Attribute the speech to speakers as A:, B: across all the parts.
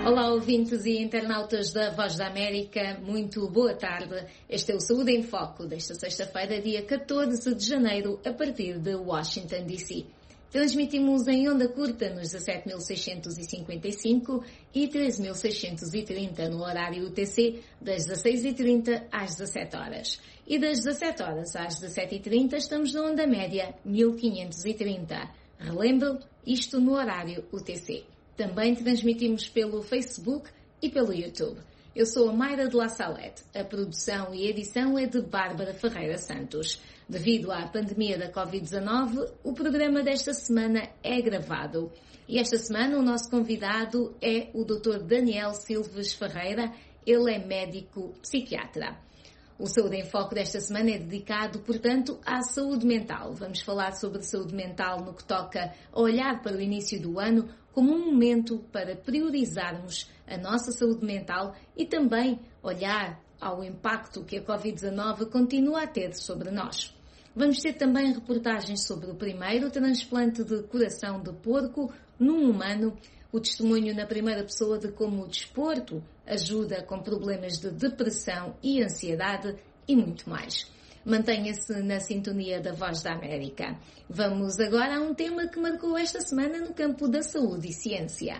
A: Olá, ouvintes e internautas da Voz da América, muito boa tarde. Este é o Saúde em Foco desta sexta-feira, dia 14 de janeiro, a partir de Washington, D.C. Transmitimos em onda curta nos 17.655 e 13.630 no horário UTC, das 16h30 às 17 horas. E das 17 horas às 17h30 estamos na onda média 1530. Relembro, isto no horário UTC. Também transmitimos pelo Facebook e pelo YouTube. Eu sou a Mayra de La Salette. A produção e edição é de Bárbara Ferreira Santos. Devido à pandemia da Covid-19, o programa desta semana é gravado. E esta semana o nosso convidado é o Dr. Daniel Silves Ferreira. Ele é médico psiquiatra. O Saúde em Foco desta semana é dedicado, portanto, à saúde mental. Vamos falar sobre saúde mental no que toca a olhar para o início do ano como um momento para priorizarmos a nossa saúde mental e também olhar ao impacto que a Covid-19 continua a ter sobre nós. Vamos ter também reportagens sobre o primeiro transplante de coração de porco num humano, o testemunho na primeira pessoa de como o desporto ajuda com problemas de depressão e ansiedade e muito mais. Mantenha-se na sintonia da Voz da América. Vamos agora a um tema que marcou esta semana no campo da saúde e ciência.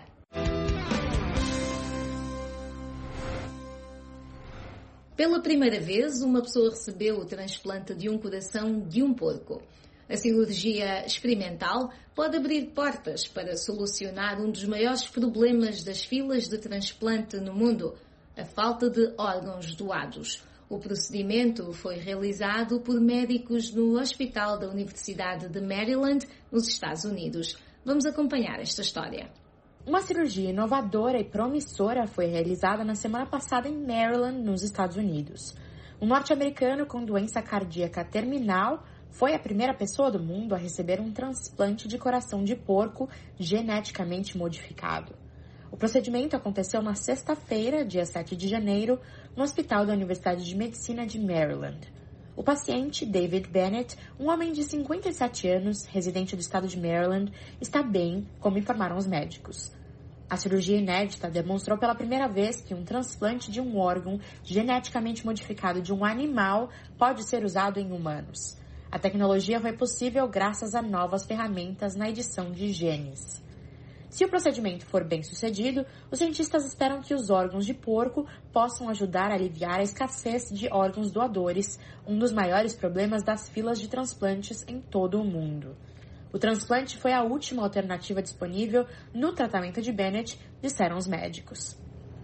A: Pela primeira vez, uma pessoa recebeu o transplante de um coração de um porco. A cirurgia experimental pode abrir portas para solucionar um dos maiores problemas das filas de transplante no mundo, a falta de órgãos doados. O procedimento foi realizado por médicos no Hospital da Universidade de Maryland, nos Estados Unidos. Vamos acompanhar esta história.
B: Uma cirurgia inovadora e promissora foi realizada na semana passada em Maryland, nos Estados Unidos. Um norte-americano com doença cardíaca terminal foi a primeira pessoa do mundo a receber um transplante de coração de porco geneticamente modificado. O procedimento aconteceu na sexta-feira, dia 7 de janeiro, no Hospital da Universidade de Medicina de Maryland. O paciente, David Bennett, um homem de 57 anos, residente do estado de Maryland, está bem, como informaram os médicos. A cirurgia inédita demonstrou pela primeira vez que um transplante de um órgão geneticamente modificado de um animal pode ser usado em humanos. A tecnologia foi possível graças a novas ferramentas na edição de genes. Se o procedimento for bem sucedido, os cientistas esperam que os órgãos de porco possam ajudar a aliviar a escassez de órgãos doadores, um dos maiores problemas das filas de transplantes em todo o mundo. O transplante foi a última alternativa disponível no tratamento de Bennett, disseram os médicos.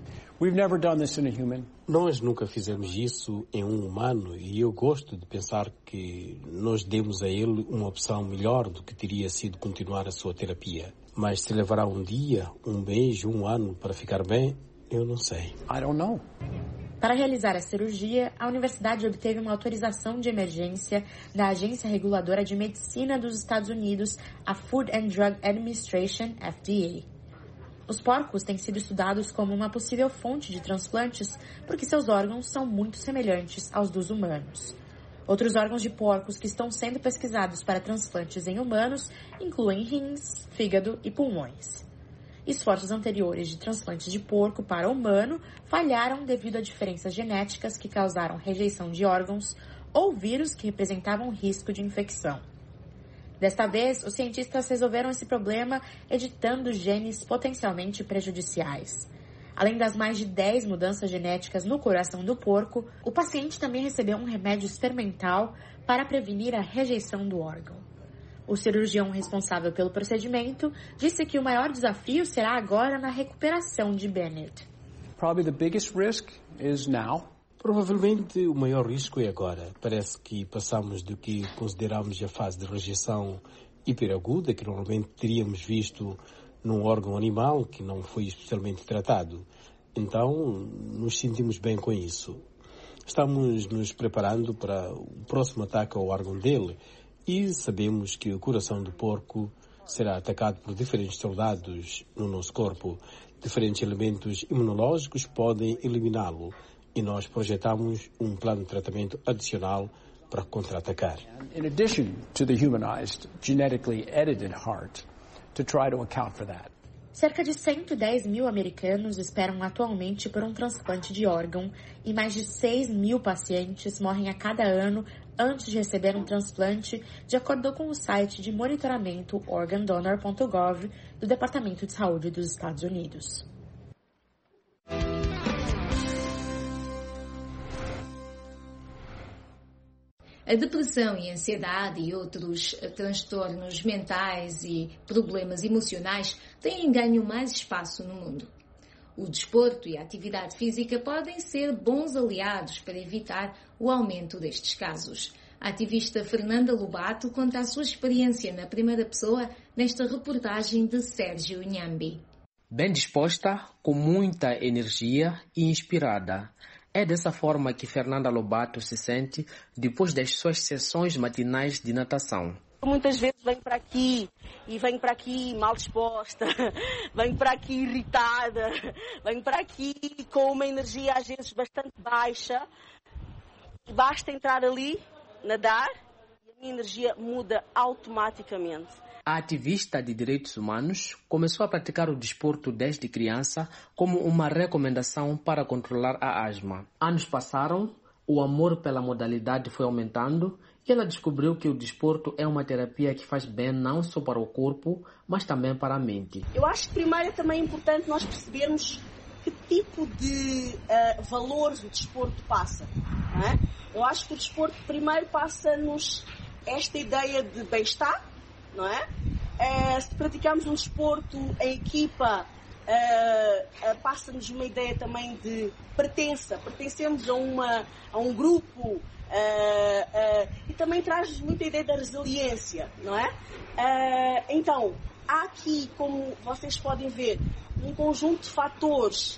C: Nós nunca fizemos isso em um humano e eu gosto de pensar que nós demos a ele uma opção melhor do que teria sido continuar a sua terapia. Mas se levará um dia, um mês, um ano para ficar bem, eu não sei.
B: Para realizar a cirurgia, a universidade obteve uma autorização de emergência da Agência Reguladora de Medicina dos Estados Unidos, a Food and Drug Administration, FDA. Os porcos têm sido estudados como uma possível fonte de transplantes porque seus órgãos são muito semelhantes aos dos humanos. Outros órgãos de porcos que estão sendo pesquisados para transplantes em humanos incluem rins, fígado e pulmões. Esforços anteriores de transplantes de porco para humano falharam devido a diferenças genéticas que causaram rejeição de órgãos ou vírus que representavam risco de infecção. Desta vez, os cientistas resolveram esse problema editando genes potencialmente prejudiciais. Além das mais de 10 mudanças genéticas no coração do porco, o paciente também recebeu um remédio experimental para prevenir a rejeição do órgão. O cirurgião responsável pelo procedimento disse que o maior desafio será agora na recuperação de Bennett.
C: Provavelmente o maior risco é agora. Parece que passamos do que consideramos a fase de rejeição hiperaguda, que normalmente teríamos visto num órgão animal que não foi especialmente tratado. Então, nos sentimos bem com isso. Estamos nos preparando para o próximo ataque ao órgão dele e sabemos que o coração do porco será atacado por diferentes soldados no nosso corpo. Diferentes elementos imunológicos podem eliminá-lo e nós projetamos um plano de tratamento adicional para contra-atacar.
D: In addition to the humanized, genetically edited heart, to try to account for that.
B: Cerca de 110 mil americanos esperam atualmente por um transplante de órgão e mais de 6 mil pacientes morrem a cada ano antes de receber um transplante, de acordo com o site de monitoramento organdonor.gov do Departamento de Saúde dos Estados Unidos.
A: A depressão e a ansiedade e outros transtornos mentais e problemas emocionais têm ganho mais espaço no mundo. O desporto e a atividade física podem ser bons aliados para evitar o aumento destes casos. A ativista Fernanda Lobato conta a sua experiência na primeira pessoa nesta reportagem de Sérgio Inhambi.
D: Bem disposta, com muita energia e inspirada. É dessa forma que Fernanda Lobato se sente depois das suas sessões matinais de natação.
E: Muitas vezes venho para aqui e venho para aqui mal disposta, venho para aqui irritada, venho para aqui com uma energia às vezes bastante baixa. Basta entrar ali, nadar e a minha energia muda automaticamente.
D: A ativista de direitos humanos começou a praticar o desporto desde criança como uma recomendação para controlar a asma. Anos passaram, o amor pela modalidade foi aumentando e ela descobriu que o desporto é uma terapia que faz bem não só para o corpo, mas também para a mente.
E: Eu acho que primeiro é também importante nós percebermos que tipo de valores o desporto passa. Não é? Eu acho que o desporto primeiro passa-nos esta ideia de bem-estar, não é? Se praticamos um desporto em equipa, passa-nos uma ideia também de pertença, pertencemos a um grupo, e também traz muita ideia da resiliência, não é? Então, há aqui, como vocês podem ver, um conjunto de fatores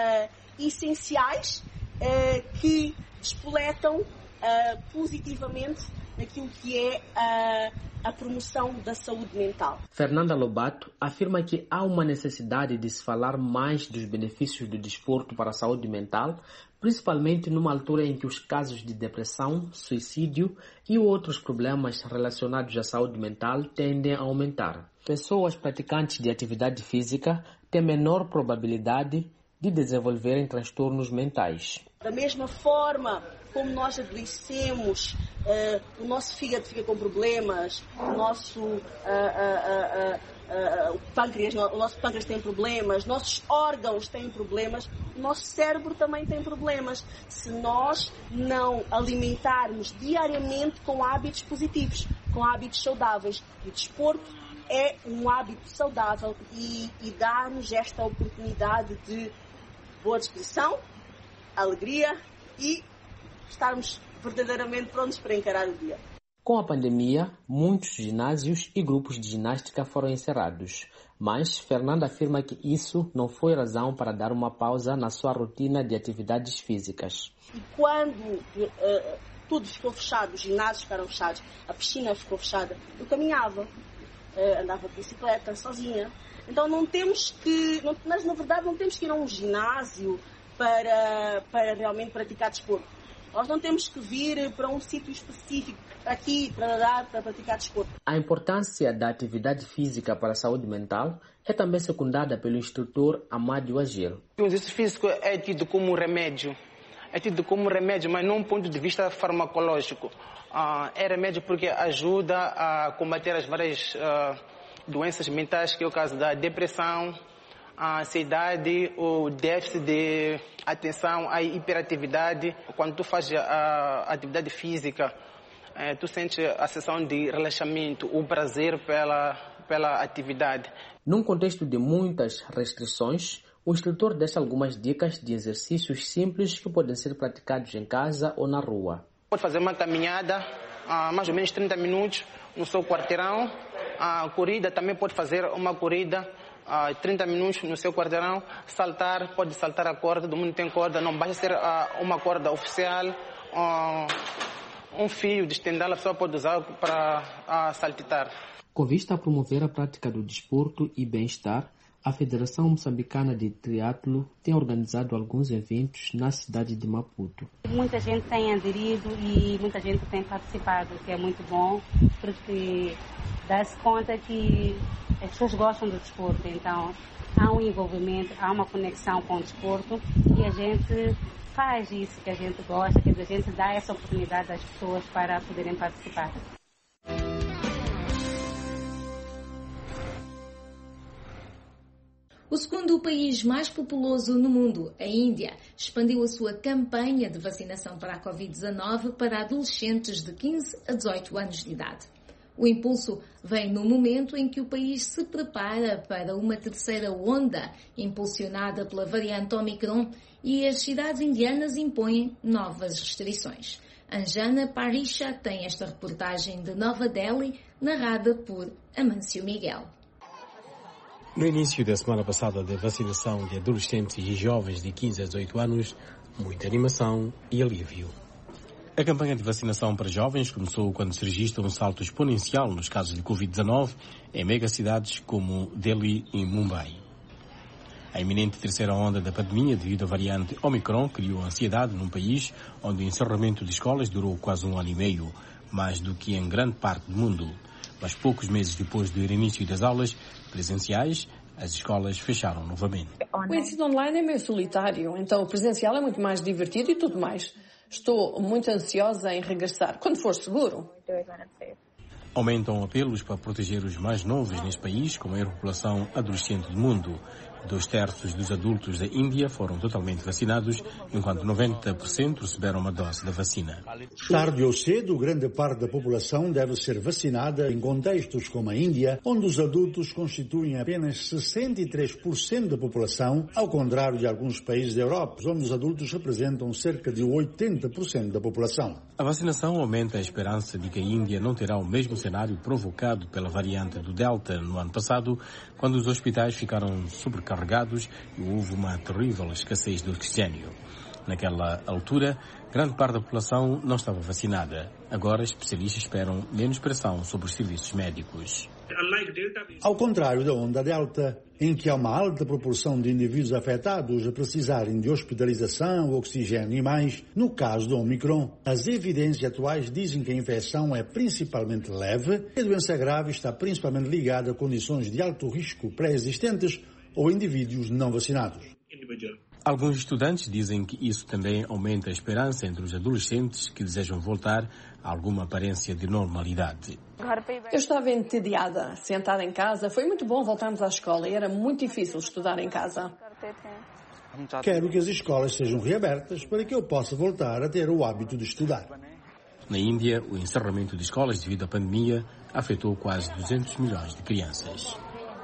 E: essenciais que despoletam positivamente naquilo que é a promoção da saúde mental.
D: Fernanda Lobato afirma que há uma necessidade de se falar mais dos benefícios do desporto para a saúde mental, principalmente numa altura em que os casos de depressão, suicídio e outros problemas relacionados à saúde mental tendem a aumentar. Pessoas praticantes de atividade física têm menor probabilidade de desenvolverem transtornos mentais.
E: Da mesma forma como nós adoecemos, o nosso fígado fica com problemas, o nosso pâncreas tem problemas, nossos órgãos têm problemas, o nosso cérebro também tem problemas. Se nós não alimentarmos diariamente com hábitos positivos, com hábitos saudáveis, o desporto é um hábito saudável e dá-nos esta oportunidade de boa disposição, alegria e estarmos verdadeiramente prontos para encarar o dia.
D: Com a pandemia, muitos ginásios e grupos de ginástica foram encerrados, mas Fernanda afirma que isso não foi razão para dar uma pausa na sua rotina de atividades físicas.
E: E quando tudo ficou fechado, os ginásios ficaram fechados, a piscina ficou fechada, eu caminhava, andava de bicicleta sozinha. Então mas na verdade não temos que ir a um ginásio para realmente praticar desporto. Nós não temos que vir para um sítio específico, aqui, para nadar, para praticar desporto.
D: A importância da atividade física para a saúde mental é também secundada pelo instrutor Amádio Agir.
F: O exercício físico é tido como remédio. Mas não do ponto de vista farmacológico. É remédio porque ajuda a combater as várias doenças mentais, que é o caso da depressão, a ansiedade, o déficit de atenção, a hiperatividade. Quando tu fazes a atividade física, tu sentes a sensação de relaxamento, o prazer pela atividade.
D: Num contexto de muitas restrições, o instrutor deixa algumas dicas de exercícios simples que podem ser praticados em casa ou na rua.
F: Pode fazer uma caminhada, mais ou menos 30 minutos, no seu quarteirão. A corrida também pode fazer uma corrida 30 minutos no seu quarteirão. Saltar, pode saltar a corda, todo mundo tem corda, não basta ser uma corda oficial, um fio de estendal, a pessoa pode usar para saltitar.
D: Com vista a promover a prática do desporto e bem-estar, a Federação Moçambicana de Triatlo tem organizado alguns eventos na cidade de Maputo.
G: Muita gente tem aderido e muita gente tem participado, o que é muito bom, porque dá-se conta que as pessoas gostam do desporto, então há um envolvimento, há uma conexão com o desporto e a gente faz isso que a gente gosta, que a gente dá essa oportunidade às pessoas para poderem participar.
A: O segundo país mais populoso no mundo, a Índia, expandiu a sua campanha de vacinação para a Covid-19 para adolescentes de 15 a 18 anos de idade. O impulso vem no momento em que o país se prepara para uma terceira onda, impulsionada pela variante Omicron, e as cidades indianas impõem novas restrições. Anjana Parisha tem esta reportagem de Nova Delhi, narrada por Amâncio Miguel.
C: No início da semana passada da vacinação de adolescentes e jovens de 15 a 18 anos, muita animação e alívio. A campanha de vacinação para jovens começou quando se registra um salto exponencial nos casos de Covid-19 em megacidades como Delhi e Mumbai. A iminente terceira onda da pandemia devido à variante Omicron criou ansiedade num país onde o encerramento de escolas durou quase 1 ano e meio, mais do que em grande parte do mundo. Mas poucos meses depois do início das aulas presenciais, as escolas fecharam novamente.
H: O ensino online é meio solitário, então o presencial é muito mais divertido e tudo mais. Estou muito ansiosa em regressar, quando for seguro.
C: Aumentam apelos para proteger os mais novos neste país, com a maior população adolescente do mundo. 2/3 dos adultos da Índia foram totalmente vacinados, enquanto 90% receberam uma dose da vacina.
I: Tarde ou cedo, grande parte da população deve ser vacinada em contextos como a Índia, onde os adultos constituem apenas 63% da população, ao contrário de alguns países da Europa, onde os adultos representam cerca de 80% da população.
C: A vacinação aumenta a esperança de que a Índia não terá o mesmo cenário provocado pela variante do Delta no ano passado, quando os hospitais ficaram sobrecarregados e houve uma terrível escassez de oxigênio. Naquela altura, grande parte da população não estava vacinada. Agora, especialistas esperam menos pressão sobre os serviços médicos.
I: Ao contrário da onda Delta, em que há uma alta proporção de indivíduos afetados a precisarem de hospitalização, oxigênio e mais, no caso do Omicron, as evidências atuais dizem que a infecção é principalmente leve e a doença grave está principalmente ligada a condições de alto risco pré-existentes ou indivíduos não vacinados.
C: Alguns estudantes dizem que isso também aumenta a esperança entre os adolescentes que desejam voltar a alguma aparência de normalidade.
H: Eu estava entediada, sentada em casa. Foi muito bom voltarmos à escola e era muito difícil estudar em casa.
I: Quero que as escolas sejam reabertas para que eu possa voltar a ter o hábito de estudar.
C: Na Índia, o encerramento de escolas devido à pandemia afetou quase 200 milhões de crianças.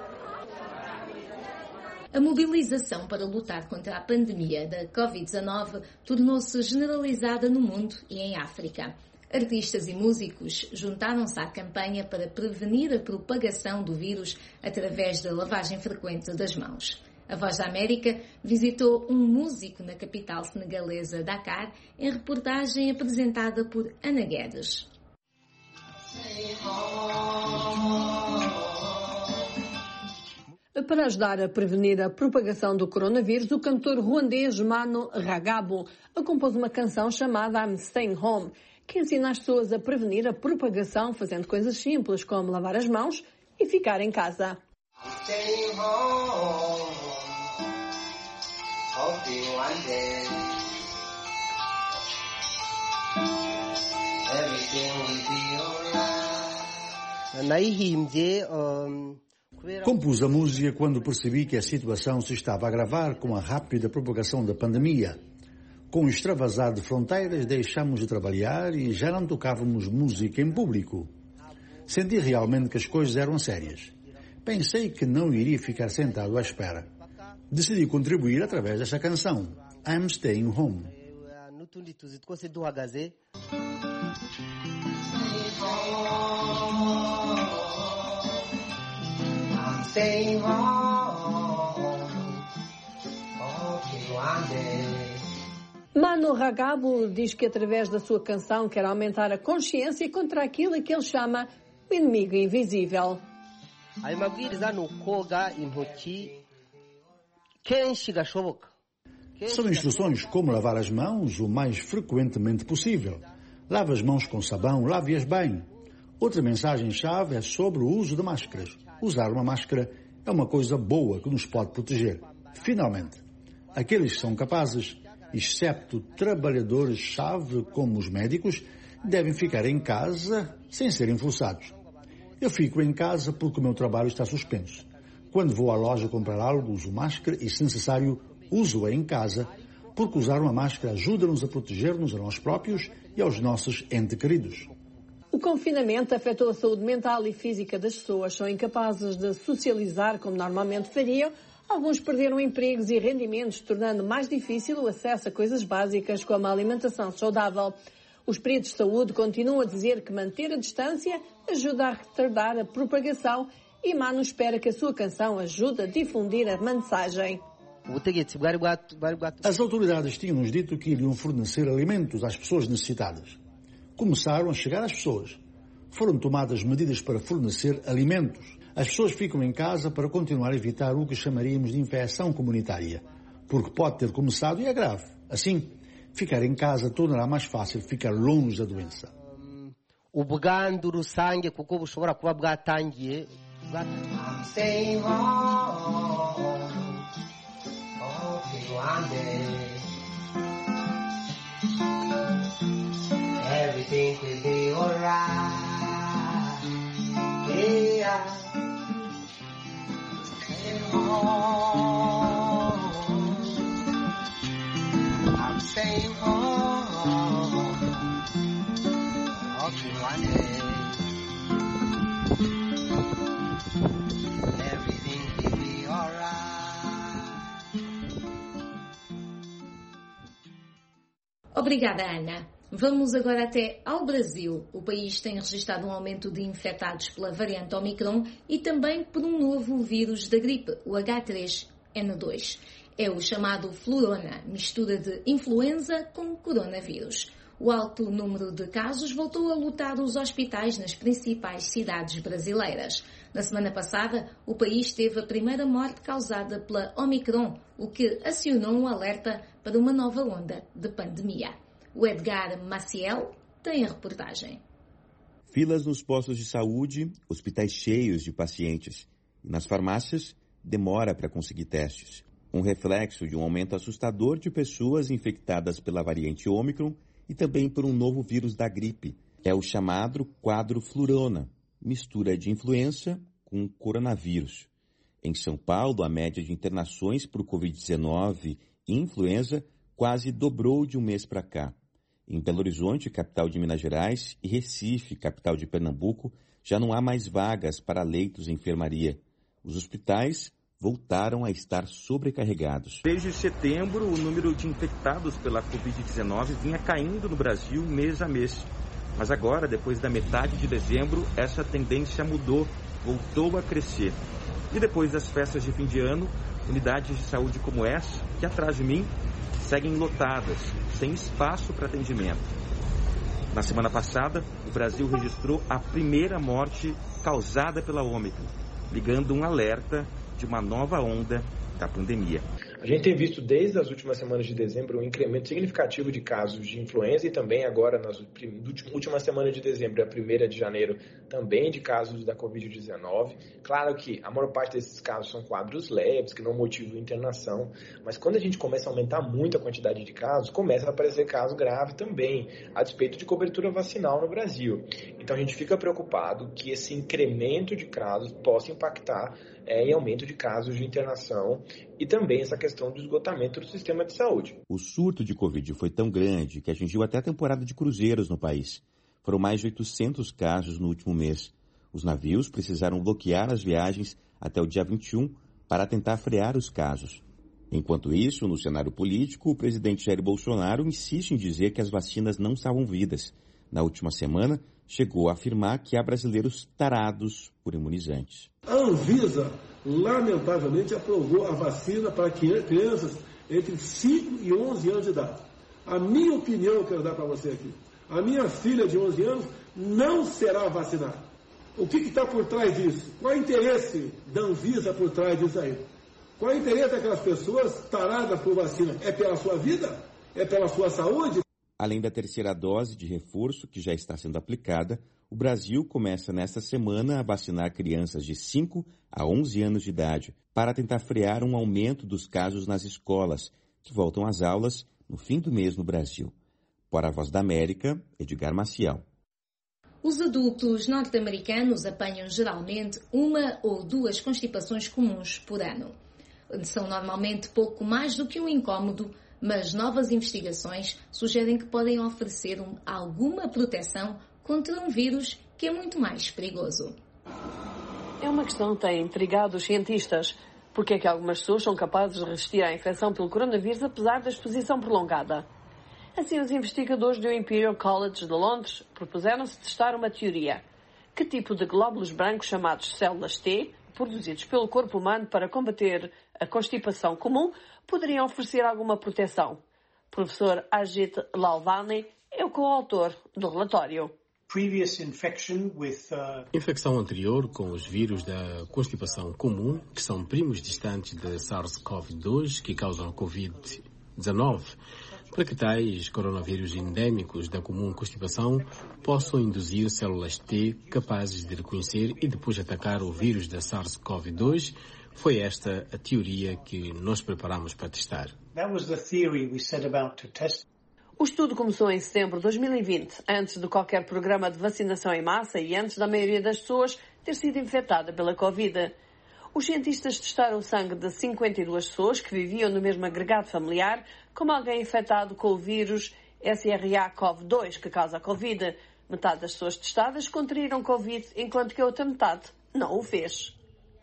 A: A mobilização para lutar contra a pandemia da Covid-19 tornou-se generalizada no mundo e em África. Artistas e músicos juntaram-se à campanha para prevenir a propagação do vírus através da lavagem frequente das mãos. A Voz da América visitou um músico na capital senegalesa, Dakar, em reportagem apresentada por Ana Guedes.
H: Para ajudar a prevenir a propagação do coronavírus, o cantor ruandês Mano Ragabo compôs uma canção chamada I'm Staying Home, que ensina as pessoas a prevenir a propagação fazendo coisas simples como lavar as mãos e ficar em casa.
I: Compus a música quando percebi que a situação se estava a agravar com a rápida propagação da pandemia. Com o extravasar de fronteiras, deixamos de trabalhar e já não tocávamos música em público. Senti realmente que as coisas eram sérias. Pensei que não iria ficar sentado à espera. Decidi contribuir através desta canção, I'm Staying Home.
H: Mano Ragabo diz que através da sua canção quer aumentar a consciência contra aquilo que ele chama o inimigo invisível.
I: São instruções como lavar as mãos o mais frequentemente possível. Lave as mãos com sabão, lave-as bem. Outra mensagem-chave é sobre o uso de máscaras. Usar uma máscara é É uma coisa boa que nos pode proteger. Finalmente, aqueles que são capazes, excepto trabalhadores-chave como os médicos, devem ficar em casa sem serem forçados. Eu fico em casa porque o meu trabalho está suspenso. Quando vou à loja comprar algo, uso máscara e, se necessário, uso-a em casa, porque usar uma máscara ajuda-nos a proteger-nos a nós próprios e aos nossos entes queridos.
H: O confinamento afetou a saúde mental e física das pessoas. São incapazes de socializar como normalmente fariam. Alguns perderam empregos e rendimentos, tornando mais difícil o acesso a coisas básicas como a alimentação saudável. Os peritos de saúde continuam a dizer que manter a distância ajuda a retardar a propagação e Mano espera que a sua canção ajude a difundir a mensagem.
I: As autoridades tinham-nos dito que iriam fornecer alimentos às pessoas necessitadas. Começaram a chegar às pessoas. Foram tomadas medidas para fornecer alimentos. As pessoas ficam em casa para continuar a evitar o que chamaríamos de infecção comunitária, porque pode ter começado e é grave. Assim, ficar em casa tornará mais fácil ficar longe da doença.
J: Everything will be alright. Yeah. I'm staying home. Okay, one day. Everything will be alright.
A: Obrigada, Ana. Vamos agora até ao Brasil. O país tem registrado um aumento de infectados pela variante Omicron e também por um novo vírus da gripe, o H3N2. É o chamado Flurona, mistura de influenza com coronavírus. O alto número de casos voltou a lotar os hospitais nas principais cidades brasileiras. Na semana passada, o país teve a primeira morte causada pela Omicron, o que acionou um alerta para uma nova onda de pandemia. O Edgar Maciel tem a reportagem.
K: Filas nos postos de saúde, hospitais cheios de pacientes. E nas farmácias, demora para conseguir testes. Um reflexo de um aumento assustador de pessoas infectadas pela variante Ômicron e também por um novo vírus da gripe. É o chamado quadro Flurona, mistura de influenza com coronavírus. Em São Paulo, a média de internações por Covid-19 e influenza quase dobrou de um mês para cá. Em Belo Horizonte, capital de Minas Gerais, e Recife, capital de Pernambuco, já não há mais vagas para leitos em enfermaria. Os hospitais voltaram a estar sobrecarregados.
L: Desde setembro, o número de infectados pela Covid-19 vinha caindo no Brasil mês a mês. Mas agora, depois da metade de dezembro, essa tendência mudou, voltou a crescer. E depois das festas de fim de ano, unidades de saúde como essa, que atrás de mim, seguem lotadas, sem espaço para atendimento. Na semana passada, o Brasil registrou a primeira morte causada pela Ômicron, ligando um alerta de uma nova onda da pandemia.
M: A gente tem visto desde as últimas semanas de dezembro um incremento significativo de casos de influenza e também agora nas últimas semanas de dezembro e a 1ª de janeiro também de casos da Covid-19. Claro que a maior parte desses casos são quadros leves, que não motivam internação, mas quando a gente começa a aumentar muito a quantidade de casos, começa a aparecer caso grave também, a despeito de cobertura vacinal no Brasil. Então a gente fica preocupado que esse incremento de casos possa impactar em aumento de casos de internação e também essa questão do esgotamento do sistema de saúde.
K: O surto de Covid foi tão grande que atingiu até a temporada de cruzeiros no país. Foram mais de 800 casos no último mês. Os navios precisaram bloquear as viagens até o dia 21 para tentar frear os casos. Enquanto isso, no cenário político, o presidente Jair Bolsonaro insiste em dizer que as vacinas não salvam vidas. Na última semana, chegou a afirmar que há brasileiros tarados por imunizantes.
N: A Anvisa, lamentavelmente, aprovou a vacina para crianças entre 5 e 11 anos de idade. A minha opinião eu quero dar para você aqui. A minha filha de 11 anos não será vacinada. O que está por trás disso? Qual é o interesse da Anvisa por trás disso aí? Qual é o interesse daquelas pessoas taradas por vacina? É pela sua vida? É pela sua saúde?
K: Além da terceira dose de reforço que já está sendo aplicada, O Brasil começa nesta semana a vacinar crianças de 5 a 11 anos de idade para tentar frear um aumento dos casos nas escolas, que voltam às aulas no fim do mês no Brasil. Para a Voz da América, Edgar Maciel.
A: Os adultos norte-americanos apanham geralmente 1 ou 2 constipações comuns por ano. São normalmente pouco mais do que um incômodo, mas novas investigações sugerem que podem oferecer alguma proteção contra um vírus que é muito mais perigoso.
H: É uma questão que tem intrigado os cientistas. Por que é que algumas pessoas são capazes de resistir à infecção pelo coronavírus apesar da exposição prolongada? Assim, os investigadores do Imperial College de Londres propuseram-se testar uma teoria. Que tipo de glóbulos brancos chamados células T, produzidos pelo corpo humano para combater a constipação comum, poderiam oferecer alguma proteção? O professor Ajit Lalvani é o coautor do relatório.
C: Infecção anterior com os vírus da constipação comum, que são primos distantes da SARS-CoV-2, que causam a Covid-19, para que tais coronavírus endêmicos da comum constipação possam induzir células T capazes de reconhecer e depois atacar o vírus da SARS-CoV-2. Foi esta a teoria que nós preparamos para testar.
H: O estudo começou em setembro de 2020, antes de qualquer programa de vacinação em massa e antes da maioria das pessoas ter sido infectada pela Covid. Os cientistas testaram o sangue de 52 pessoas que viviam no mesmo agregado familiar, como alguém infectado com o vírus SARS-CoV-2, que causa a Covid. Metade das pessoas testadas contraíram Covid, enquanto que a outra metade não o fez.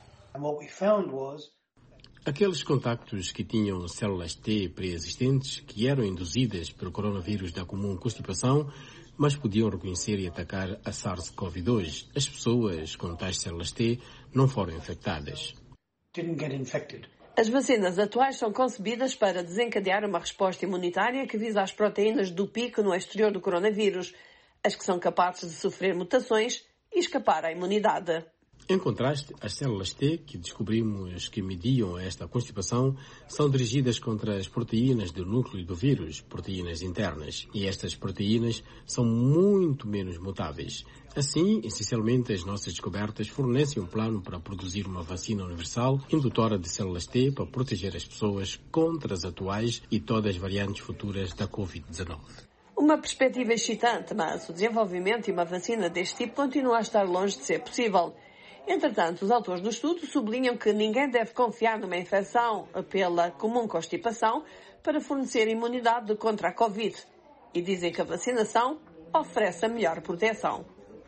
C: Aqueles contactos que tinham células T pré-existentes, que eram induzidas pelo coronavírus da comum constipação, mas podiam reconhecer e atacar a SARS-CoV-2. As pessoas com tais células T não foram infectadas.
H: As vacinas atuais são concebidas para desencadear uma resposta imunitária que visa as proteínas do pico no exterior do coronavírus, as que são capazes de sofrer mutações e escapar à imunidade.
C: Em contraste, as células T, que descobrimos que mediam esta constipação, são dirigidas contra as proteínas do núcleo do vírus, proteínas internas, e estas proteínas são muito menos mutáveis. Assim, essencialmente, as nossas descobertas fornecem um plano para produzir uma vacina universal indutora de células T para proteger as pessoas contra as atuais e todas as variantes futuras da Covid-19.
H: Uma perspectiva excitante, mas o desenvolvimento de uma vacina deste tipo continua a estar longe de ser possível. Entretanto, os autores do estudo sublinham que ninguém deve confiar numa infecção pela comum constipação para fornecer imunidade contra a Covid e dizem que a vacinação oferece a melhor proteção.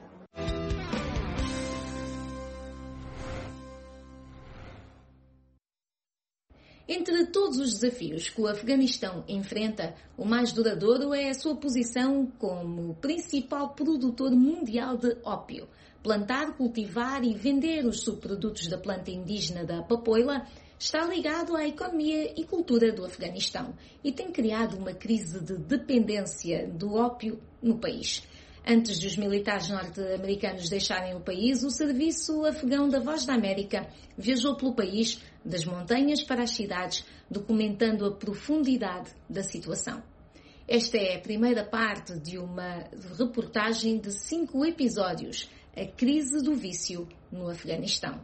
A: Entre todos os desafios que o Afeganistão enfrenta, o mais duradouro é a sua posição como principal produtor mundial de ópio. Plantar, cultivar e vender os subprodutos da planta indígena da papoila está ligado à economia e cultura do Afeganistão e tem criado uma crise de dependência do ópio no país. Antes dos militares norte-americanos deixarem o país, o Serviço Afegão da Voz da América viajou pelo país, das montanhas para as cidades, documentando a profundidade da situação. Esta é a primeira parte de uma reportagem de 5 episódios, a crise do vício no Afeganistão.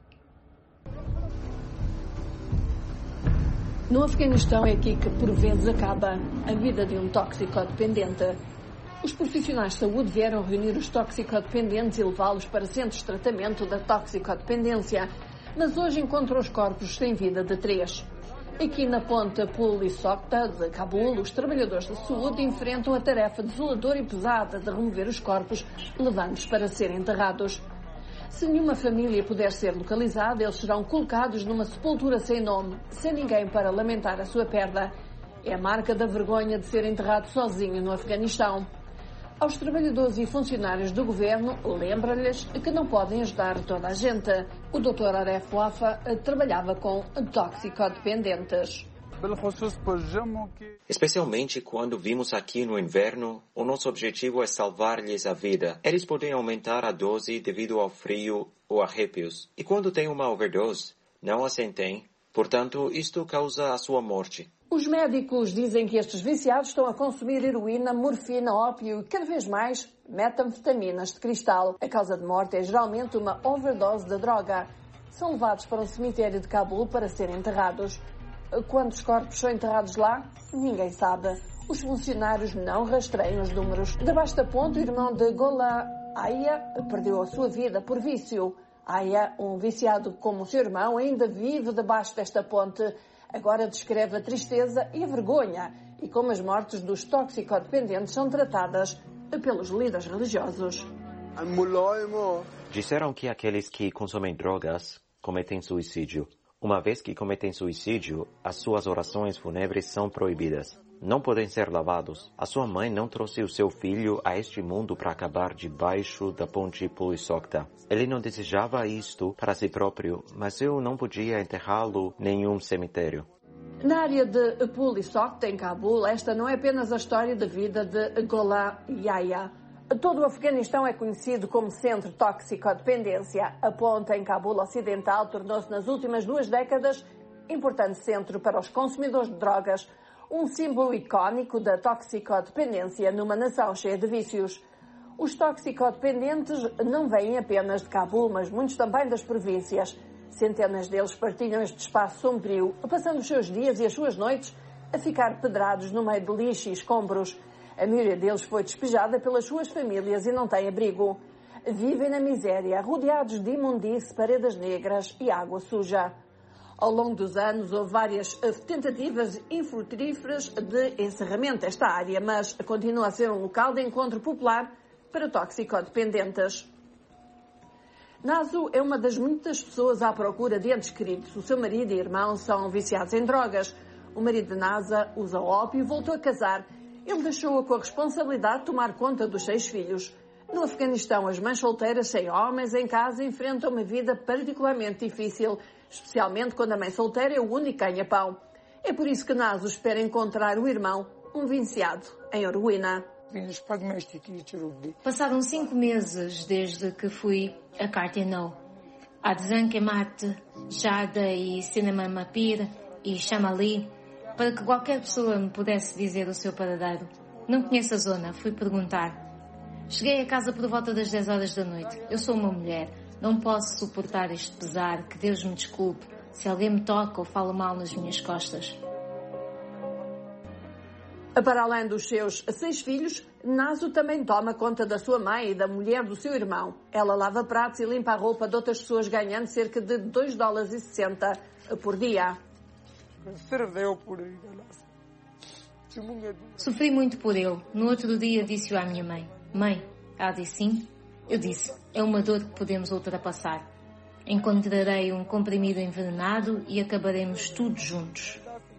H: No Afeganistão é aqui que por vezes acaba a vida de um toxicodependente. Os profissionais de saúde vieram reunir os toxicodependentes e levá-los para centros de tratamento da toxicodependência, mas hoje encontram os corpos sem vida de 3. Aqui na ponte Pulisokta de Cabul, os trabalhadores da saúde enfrentam a tarefa desoladora e pesada de remover os corpos, levando-os para serem enterrados. Se nenhuma família puder ser localizada, eles serão colocados numa sepultura sem nome, sem ninguém para lamentar a sua perda. É a marca da vergonha de ser enterrado sozinho no Afeganistão. Aos trabalhadores e funcionários do governo, lembra-lhes que não podem ajudar toda a gente. O Dr. Aref Wafa trabalhava com toxicodependentes.
O: Especialmente quando vimos aqui no inverno, o nosso objetivo é salvar-lhes a vida. Eles podem aumentar a dose devido ao frio ou arrepios. E quando tem uma overdose, não a sentem. Portanto, isto causa a sua morte.
H: Os médicos dizem que estes viciados estão a consumir heroína, morfina, ópio e cada vez mais metanfetaminas de cristal. A causa de morte é geralmente uma overdose da droga. São levados para um cemitério de Cabul para serem enterrados. Quantos corpos são enterrados lá? Ninguém sabe. Os funcionários não rastreiam os números. Debaixo da ponte, o irmão de Gola Aya perdeu a sua vida por vício. Aya, um viciado como o seu irmão, ainda vive debaixo desta ponte. Agora descreve a tristeza e a vergonha e como as mortes dos toxicodependentes são tratadas pelos líderes religiosos.
O: Disseram que aqueles que consomem drogas cometem suicídio. Uma vez que cometem suicídio, as suas orações fúnebres são proibidas. Não podem ser lavados. A sua mãe não trouxe o seu filho a este mundo para acabar debaixo da ponte Pulisokta. Ele não desejava isto para si próprio, mas eu não podia enterrá-lo em nenhum cemitério.
H: Na área de Pulisokta, em Cabul, esta não é apenas a história da vida de Gola Yaya. Todo o Afeganistão é conhecido como centro de toxicodependência. A ponte em Cabul Ocidental tornou-se nas últimas 2 décadas importante centro para os consumidores de drogas, um símbolo icónico da toxicodependência numa nação cheia de vícios. Os toxicodependentes não vêm apenas de Cabul, mas muitos também das províncias. Centenas deles partilham este espaço sombrio, passando os seus dias e as suas noites a ficar pedrados no meio de lixo e escombros. A maioria deles foi despejada pelas suas famílias e não tem abrigo. Vivem na miséria, rodeados de imundície, paredes negras e água suja. Ao longo dos anos, houve várias tentativas infrutíferas de encerramento desta área, mas continua a ser um local de encontro popular para toxicodependentes. Nazu é uma das muitas pessoas à procura de entes queridos. O seu marido e irmão são viciados em drogas. O marido de Nasa usa ópio e voltou a casar. Ele deixou-a com a responsabilidade de tomar conta dos 6 filhos. No Afeganistão, as mães solteiras sem homens em casa enfrentam uma vida particularmente difícil, especialmente quando a mãe solteira é o único ganha-pão. É por isso que Nazu espera encontrar o irmão, um viciado em heroína.
A: Passaram 5 meses desde que fui a Carteno. Adzankemat, Jada e Cinemamapir e Chamali, para que qualquer pessoa me pudesse dizer o seu paradeiro. Não conheço a zona, fui perguntar. Cheguei a casa por volta das 10 horas da noite. Eu sou uma mulher. Não posso suportar este pesar. Que Deus me desculpe se alguém me toca ou fala mal nas minhas costas.
H: Para além dos seus 6 filhos, Nazu também toma conta da sua mãe e da mulher do seu irmão. Ela lava pratos e limpa a roupa de outras pessoas, ganhando cerca de $2,60 por dia.
A: Sofri muito por ele. No outro dia disse-o à minha mãe. Mãe, ela disse sim. Eu disse, é uma dor que podemos ultrapassar. Encontrarei um comprimido envenenado e acabaremos todos juntos.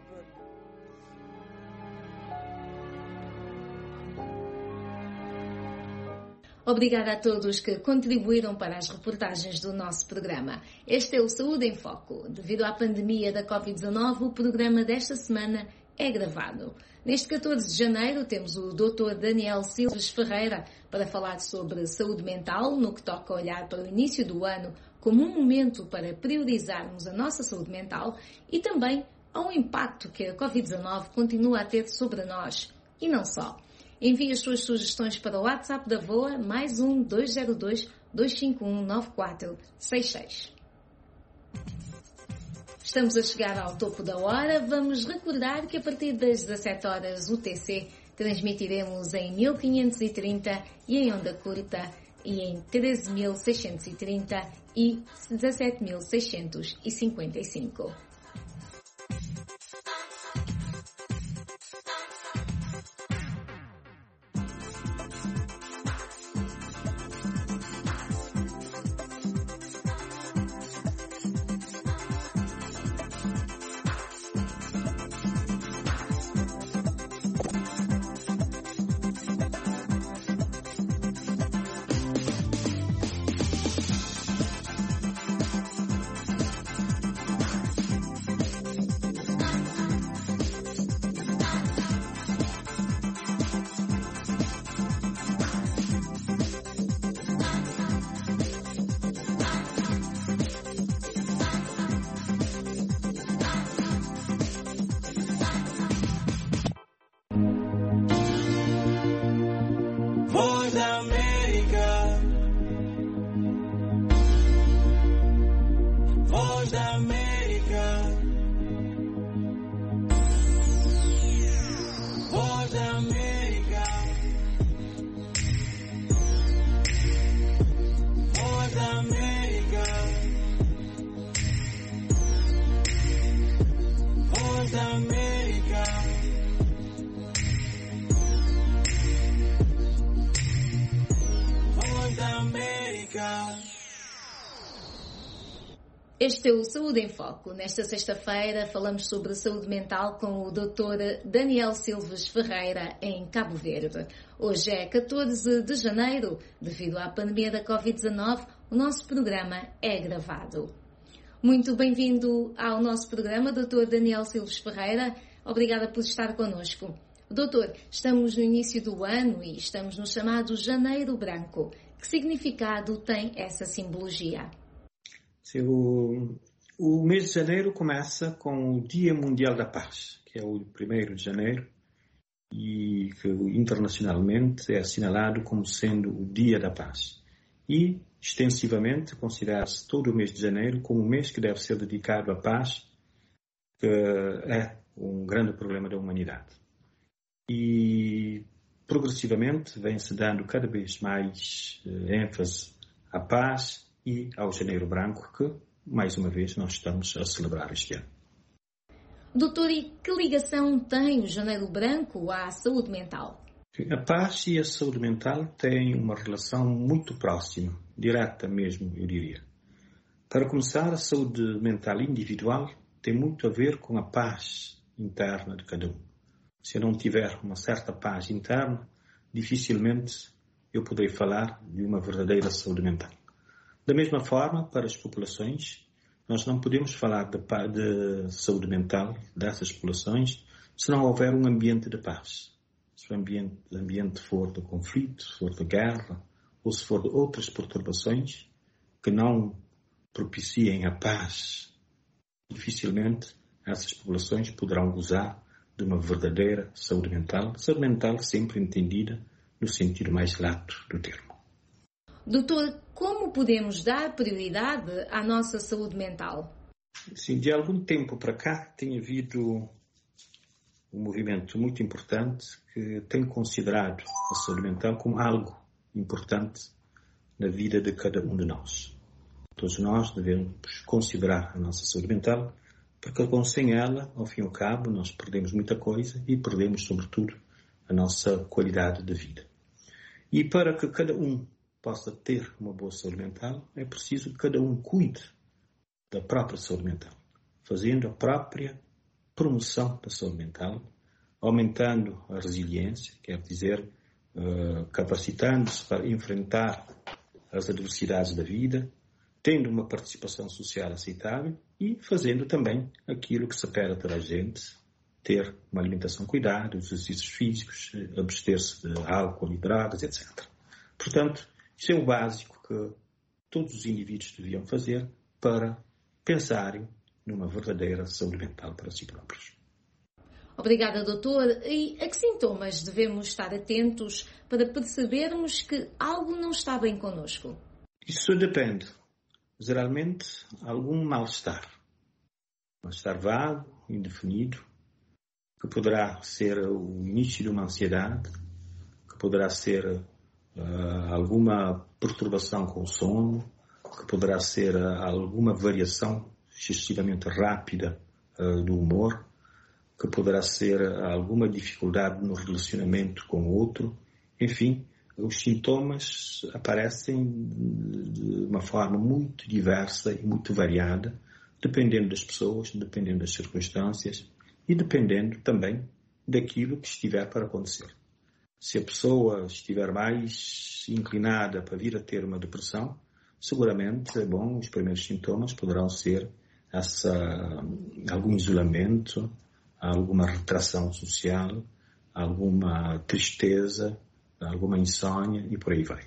A: Obrigada a todos que contribuíram para as reportagens do nosso programa. Este é o Saúde em Foco. Devido à pandemia da Covid-19, o programa desta semana é gravado. Neste 14 de janeiro temos o Dr. Daniel Silves Ferreira para falar sobre saúde mental, no que toca a olhar para o início do ano como um momento para priorizarmos a nossa saúde mental e também ao impacto que a Covid-19 continua a ter sobre nós. E não só. Envie as suas sugestões para o WhatsApp da VOA, +1 202 251 9466. Estamos a chegar ao topo da hora. Vamos recordar que a partir das 17 horas UTC transmitiremos em 1530 e em onda curta e em 13.630 e 17.655. Este é o Saúde em Foco. Nesta sexta-feira falamos sobre saúde mental com o Dr. Daniel Silves Ferreira, em Cabo Verde. Hoje é 14 de janeiro. Devido à pandemia da Covid-19, o nosso programa é gravado. Muito bem-vindo ao nosso programa, Dr. Daniel Silves Ferreira. Obrigada por estar connosco. Doutor, estamos no início do ano e estamos no chamado Janeiro Branco. Que significado tem essa simbologia?
P: O mês de janeiro começa com o Dia Mundial da Paz, que é o 1º de janeiro e que internacionalmente é assinalado como sendo o Dia da Paz. E, extensivamente, considera-se todo o mês de janeiro como um mês que deve ser dedicado à paz, que é um grande problema da humanidade. E, progressivamente, vem-se dando cada vez mais ênfase à paz e ao Janeiro Branco, que, mais uma vez, nós estamos a celebrar este ano.
A: Doutor, e que ligação tem o Janeiro Branco à saúde mental?
P: A paz e a saúde mental têm uma relação muito próxima, direta mesmo, eu diria. Para começar, a saúde mental individual tem muito a ver com a paz interna de cada um. Se eu não tiver uma certa paz interna, dificilmente eu poderei falar de uma verdadeira saúde mental. Da mesma forma, para as populações, nós não podemos falar de saúde mental dessas populações se não houver um ambiente de paz. Se o ambiente for de conflito, se for de guerra, ou se for de outras perturbações que não propiciem a paz, dificilmente essas populações poderão gozar de uma verdadeira saúde mental sempre entendida no sentido mais lato do termo.
A: Doutor, como podemos dar prioridade à nossa saúde mental?
P: Sim, de algum tempo para cá tem havido um movimento muito importante que tem considerado a saúde mental como algo importante na vida de cada um de nós. Todos nós devemos considerar a nossa saúde mental, porque sem ela, ao fim e ao cabo, nós perdemos muita coisa e perdemos, sobretudo, a nossa qualidade de vida. E para que cada um possa ter uma boa saúde mental, é preciso que cada um cuide da própria saúde mental, fazendo a própria promoção da saúde mental, aumentando a resiliência, quer dizer, capacitando-se para enfrentar as adversidades da vida, tendo uma participação social aceitável e fazendo também aquilo que se pede a toda a gente, ter uma alimentação cuidada, exercícios físicos, abster-se de álcool e drogas, etc. Portanto, isso é o básico que todos os indivíduos deviam fazer para pensarem numa verdadeira saúde mental para si próprios.
A: Obrigada, doutor. E a que sintomas devemos estar atentos para percebermos que algo não está bem connosco?
P: Isso depende. Geralmente, algum mal-estar. Mal-estar vago, indefinido, que poderá ser o início de uma ansiedade, que poderá ser alguma perturbação com o sono, que poderá ser alguma variação excessivamente rápida do humor, que poderá ser alguma dificuldade no relacionamento com o outro. Enfim, os sintomas aparecem de uma forma muito diversa e muito variada, dependendo das pessoas, dependendo das circunstâncias e dependendo também daquilo que estiver para acontecer. Se a pessoa estiver mais inclinada para vir a ter uma depressão, seguramente, os primeiros sintomas poderão ser algum isolamento, alguma retração social, alguma tristeza, alguma insônia e por aí vai.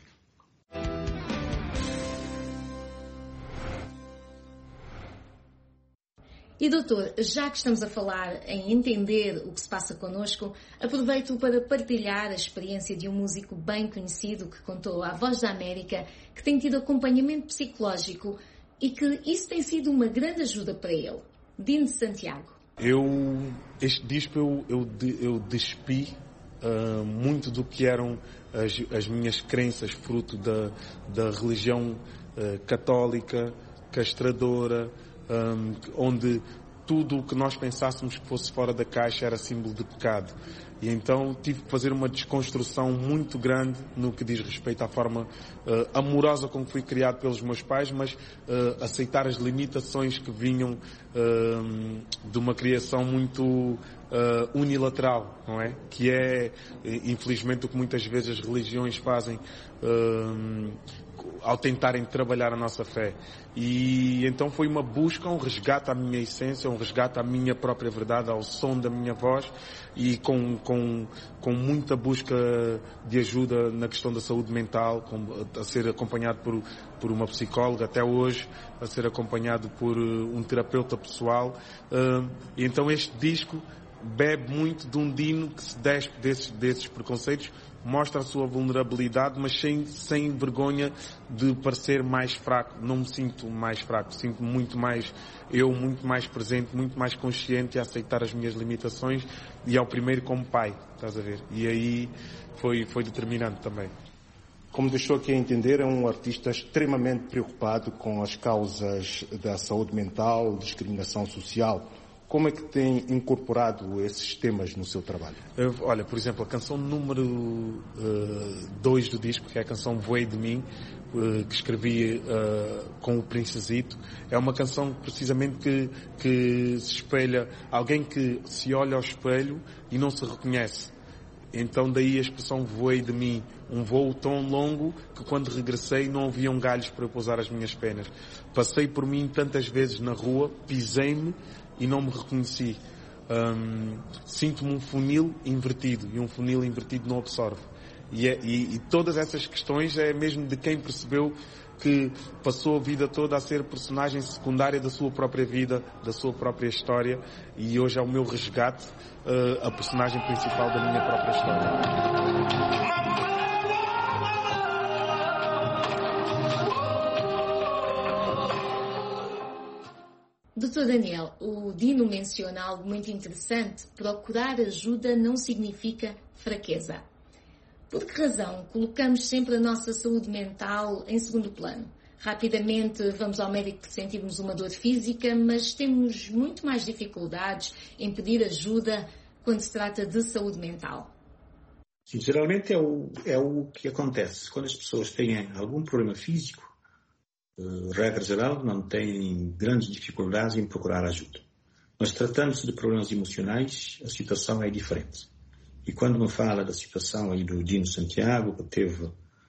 A: E doutor, já que estamos a falar em entender o que se passa connosco, aproveito para partilhar a experiência de um músico bem conhecido que contou à Voz da América que tem tido acompanhamento psicológico e que isso tem sido uma grande ajuda para ele. Dino de Santiago.
Q: Este disco eu despi muito do que eram as minhas crenças, fruto da religião católica, castradora, onde tudo o que nós pensássemos que fosse fora da caixa era símbolo de pecado. E então tive que fazer uma desconstrução muito grande no que diz respeito à forma amorosa como fui criado pelos meus pais, mas aceitar as limitações que vinham de uma criação muito unilateral, não é? Que é, infelizmente, o que muitas vezes as religiões fazem ao tentarem trabalhar a nossa fé. E então foi uma busca, um resgate à minha essência, um resgate à minha própria verdade, ao som da minha voz, e com muita busca de ajuda na questão da saúde mental, a ser acompanhado por uma psicóloga até hoje, a ser acompanhado por um terapeuta pessoal. E então este disco bebe muito de um Dino que se despe desses preconceitos, mostra a sua vulnerabilidade, mas sem vergonha de parecer mais fraco. Não me sinto mais fraco, sinto muito mais presente, muito mais consciente a aceitar as minhas limitações, e ao primeiro como pai, estás a ver? E aí foi determinante também.
R: Como deixou aqui a entender, é um artista extremamente preocupado com as causas da saúde mental, discriminação social. Como é que tem incorporado esses temas no seu trabalho?
Q: Olha, por exemplo, a canção número 2 do disco, que é a canção Voei de Mim, que escrevi com o Princesito, é uma canção precisamente que se espelha alguém que se olha ao espelho e não se reconhece. Então daí a expressão Voei de Mim, um voo tão longo que quando regressei não haviam galhos para eu pousar as minhas penas. Passei por mim tantas vezes na rua, pisei-me e não me reconheci. Sinto-me um funil invertido, e um funil invertido não absorve. E todas essas questões é mesmo de quem percebeu que passou a vida toda a ser personagem secundária da sua própria vida, da sua própria história, e hoje é o meu resgate, a personagem principal da minha própria história.
A: Dr. Daniel, o Dino menciona algo muito interessante. Procurar ajuda não significa fraqueza. Por que razão colocamos sempre a nossa saúde mental em segundo plano? Rapidamente vamos ao médico porque sentimos uma dor física, mas temos muito mais dificuldades em pedir ajuda quando se trata de saúde mental.
P: Sim, geralmente é o que acontece. Quando as pessoas têm algum problema físico, regra geral, não têm grandes dificuldades em procurar ajuda. Mas tratando-se de problemas emocionais, a situação é diferente. E quando me fala da situação aí do Dino Santiago, que teve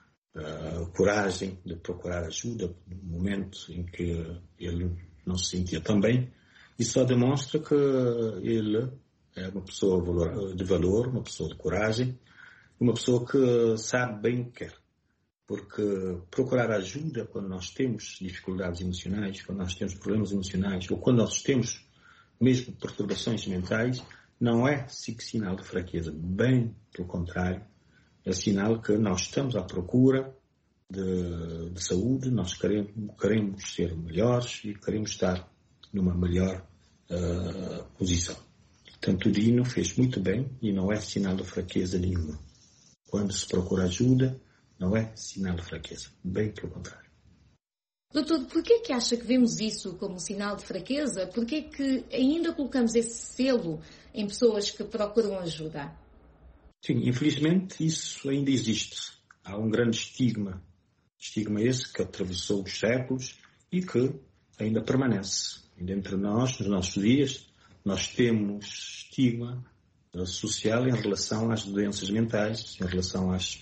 P: coragem de procurar ajuda no momento em que ele não se sentia tão bem, isso só demonstra que ele é uma pessoa de valor, uma pessoa de coragem, uma pessoa que sabe bem o que quer. Porque procurar ajuda quando nós temos dificuldades emocionais, quando nós temos problemas emocionais, ou quando nós temos mesmo perturbações mentais, não é sinal de fraqueza. Bem pelo contrário, é sinal que nós estamos à procura de saúde, nós queremos ser melhores e queremos estar numa melhor posição. Portanto, o Dino fez muito bem e não é sinal de fraqueza nenhuma. Quando se procura ajuda, não é sinal de fraqueza, bem pelo contrário.
A: Doutor, porquê que acha que vemos isso como sinal de fraqueza? Porquê que ainda colocamos esse selo em pessoas que procuram ajuda?
P: Sim, infelizmente isso ainda existe. Há um grande estigma. Estigma esse que atravessou os séculos e que ainda permanece. Ainda entre nós, nos nossos dias, nós temos estigma social em relação às doenças mentais, em relação às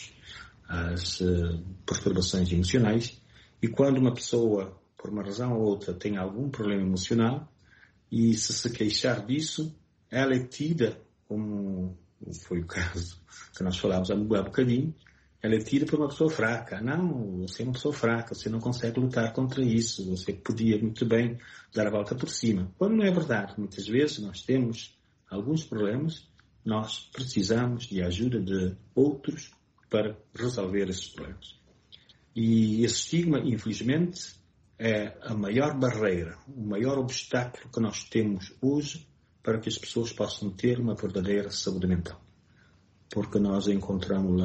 P: perturbações emocionais, e quando uma pessoa, por uma razão ou outra, tem algum problema emocional e se queixar disso, ela é tida, como foi o caso que nós falámos há bocadinho, ela é tida por uma pessoa fraca. Não, você é uma pessoa fraca, você não consegue lutar contra isso, você podia muito bem dar a volta por cima. Quando não é verdade, muitas vezes nós temos alguns problemas, nós precisamos de ajuda de outros para resolver esses problemas. E esse estigma, infelizmente, é a maior barreira, o maior obstáculo que nós temos hoje para que as pessoas possam ter uma verdadeira saúde mental. Porque nós encontramos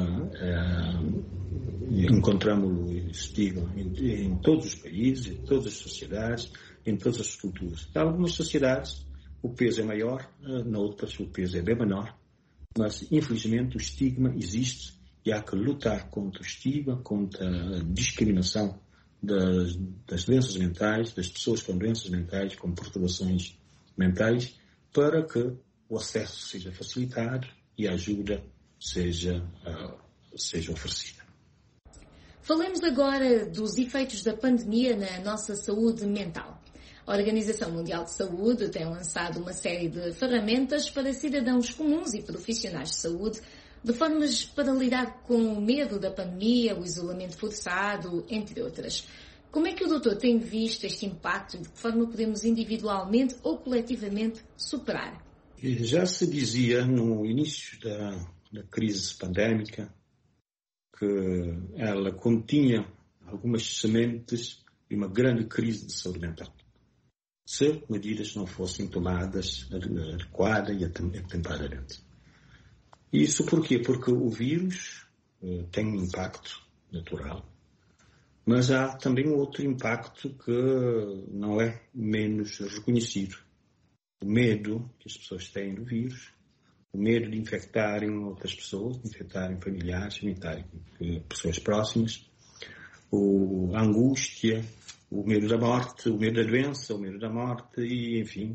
P: o estigma em todos os países, em todas as sociedades, em todas as culturas. Em algumas sociedades o peso é maior, em outras o peso é bem menor, mas infelizmente o estigma existe e há que lutar contra o estigma, contra a discriminação das doenças mentais, das pessoas com doenças mentais, com perturbações mentais, para que o acesso seja facilitado e a ajuda seja oferecida.
A: Falemos agora dos efeitos da pandemia na nossa saúde mental. A Organização Mundial de Saúde tem lançado uma série de ferramentas para cidadãos comuns e profissionais de saúde, de formas para lidar com o medo da pandemia, o isolamento forçado, entre outras. Como é que o doutor tem visto este impacto e de que forma podemos individualmente ou coletivamente superar?
P: Já se dizia no início da crise pandémica que ela continha algumas sementes de uma grande crise de saúde mental, se medidas não fossem tomadas adequada e atempadamente. Isso por quê? Porque o vírus tem um impacto natural, mas há também outro impacto que não é menos reconhecido. O medo que as pessoas têm do vírus, o medo de infectarem outras pessoas, de infectarem familiares, de infectarem pessoas próximas, a angústia, o medo da morte, o medo da doença, o medo da morte e, enfim,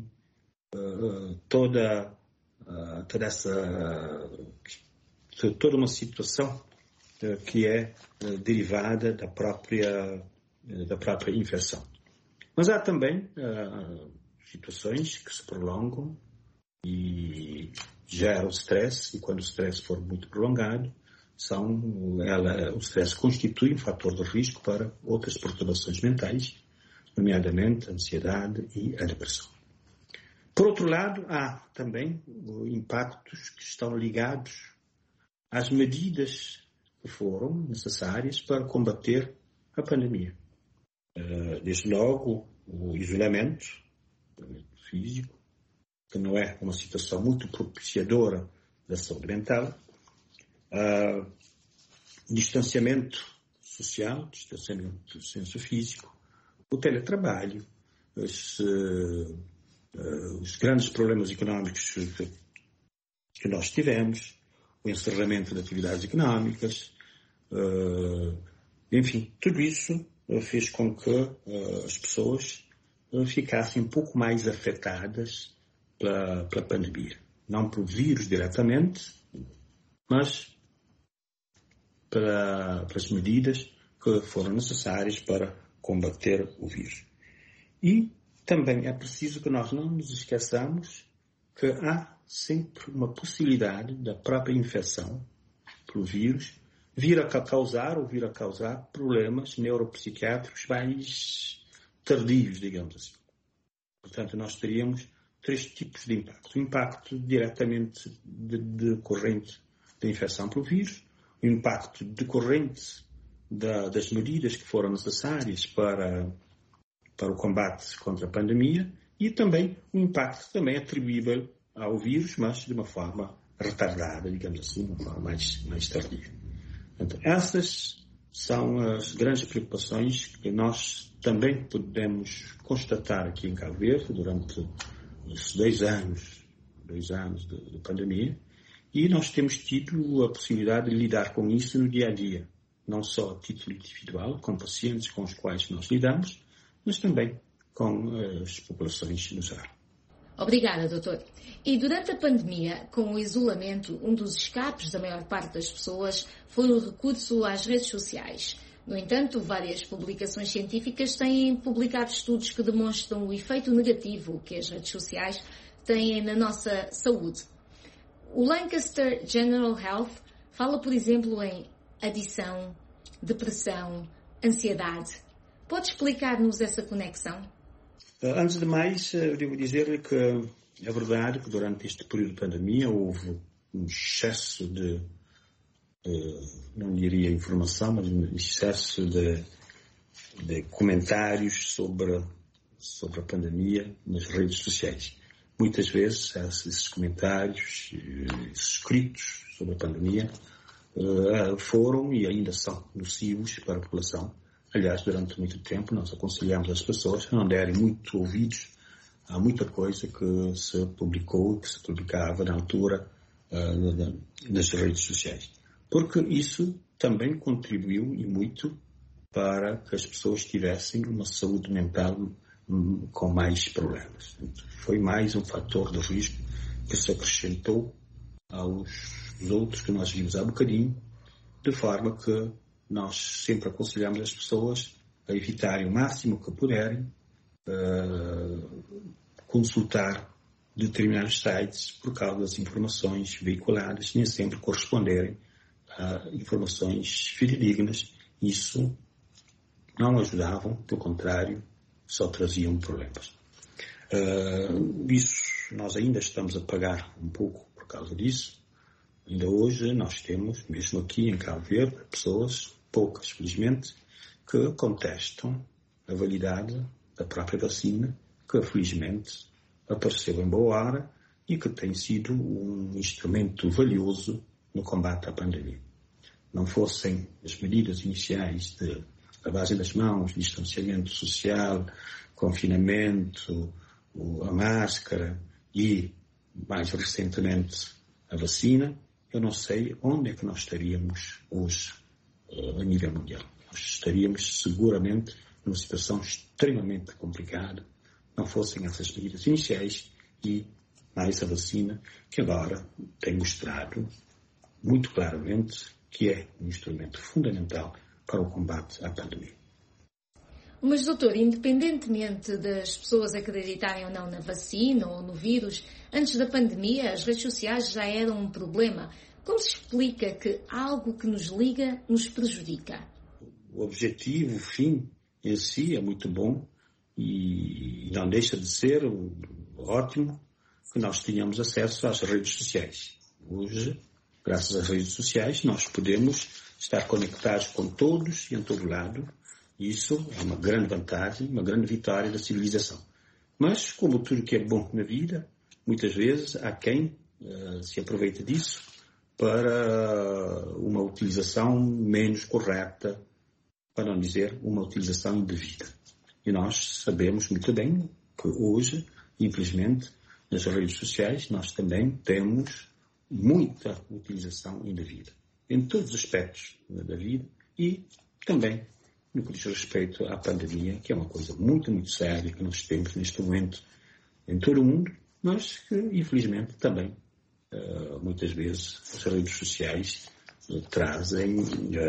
P: toda uma situação que é derivada da própria infecção. Mas há também situações que se prolongam e geram stress, e quando o stress for muito prolongado, o stress constitui um fator de risco para outras perturbações mentais, nomeadamente a ansiedade e a depressão. Por outro lado, há também impactos que estão ligados às medidas que foram necessárias para combater a pandemia. Desde logo, o isolamento físico, que não é uma situação muito propiciadora da saúde mental, distanciamento social, distanciamento do senso físico, o teletrabalho, os grandes problemas económicos que nós tivemos, o encerramento de atividades económicas, enfim, tudo isso fez com que as pessoas ficassem um pouco mais afetadas pela pandemia. Não pelo vírus diretamente, mas pelas medidas que foram necessárias para combater o vírus. E também é preciso que nós não nos esqueçamos que há sempre uma possibilidade da própria infecção pelo vírus vir a causar problemas neuropsiquiátricos mais tardios, digamos assim. Portanto, nós teríamos 3 tipos de impacto. O impacto diretamente decorrente da infecção pelo vírus, o impacto decorrente das medidas que foram necessárias para o combate contra a pandemia e também o impacto também atribuível ao vírus, mas de uma forma retardada, digamos assim, de uma forma mais tardia. Então, essas são as grandes preocupações que nós também podemos constatar aqui em Cabo Verde durante os 2 anos de pandemia, e nós temos tido a possibilidade de lidar com isso no dia a dia, não só a título individual, com pacientes com os quais nós lidamos, mas também com as populações no geral.
A: Obrigada, doutor. E durante a pandemia, com o isolamento, um dos escapes da maior parte das pessoas foi o recurso às redes sociais. No entanto, várias publicações científicas têm publicado estudos que demonstram o efeito negativo que as redes sociais têm na nossa saúde. O Lancaster General Health fala, por exemplo, em adição, depressão, ansiedade. Pode explicar-nos essa conexão?
P: Antes de mais, eu devo dizer que é verdade que durante este período de pandemia houve um excesso de, não diria informação, mas um excesso de comentários sobre a pandemia nas redes sociais. Muitas vezes esses comentários, esses escritos sobre a pandemia foram e ainda são nocivos para a população, Aliás, durante muito tempo nós aconselhamos as pessoas a não derem muito ouvidos a muita coisa que se publicou, que se publicava na altura nas redes sociais. Porque isso também contribuiu e muito para que as pessoas tivessem uma saúde mental com mais problemas. Foi mais um fator de risco que se acrescentou aos outros que nós vimos há bocadinho, de forma que nós sempre aconselhamos as pessoas a evitarem o máximo que puderem consultar determinados sites por causa das informações veiculadas, nem sempre corresponderem a informações fidedignas. Isso não ajudavam, pelo contrário, só traziam problemas. Isso nós ainda estamos a pagar um pouco por causa disso. Ainda hoje nós temos, mesmo aqui em Cabo Verde, pessoas, poucas felizmente, que contestam a validade da própria vacina, que felizmente apareceu em boa hora e que tem sido um instrumento valioso no combate à pandemia. Não fossem as medidas iniciais de lavagem das mãos, distanciamento social, confinamento, a máscara e, mais recentemente, a vacina, eu não sei onde é que nós estaríamos hoje a nível mundial. Nós estaríamos seguramente numa situação extremamente complicada, não fossem essas medidas iniciais e mais a vacina, que agora tem mostrado muito claramente que é um instrumento fundamental para o combate à pandemia.
A: Mas, doutor, independentemente das pessoas acreditarem ou não na vacina ou no vírus, antes da pandemia as redes sociais já eram um problema. Como se explica que algo que nos liga nos prejudica?
P: O objetivo, o fim em si é muito bom e não deixa de ser ótimo que nós tenhamos acesso às redes sociais. Hoje, graças às redes sociais, nós podemos estar conectados com todos e em todo lado. Isso é uma grande vantagem, uma grande vitória da civilização. Mas, como tudo que é bom na vida, muitas vezes há quem se aproveita disso para uma utilização menos correta, para não dizer uma utilização indevida. E nós sabemos muito bem que hoje, infelizmente, nas redes sociais, nós também temos muita utilização indevida, em todos os aspectos da vida e também no que diz respeito à pandemia, que é uma coisa muito, muito séria que nós temos neste momento em todo o mundo, mas que, infelizmente, também, muitas vezes, as redes sociais trazem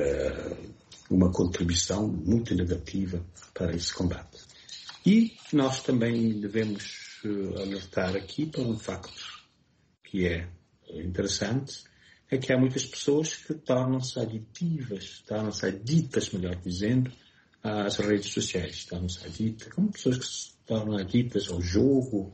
P: uma contribuição muito negativa para esse combate. E nós também devemos alertar aqui para um facto que é interessante, é que há muitas pessoas que tornam-se aditas, melhor dizendo, às redes sociais. Tornam-se aditas, como pessoas que se tornam aditas ao jogo,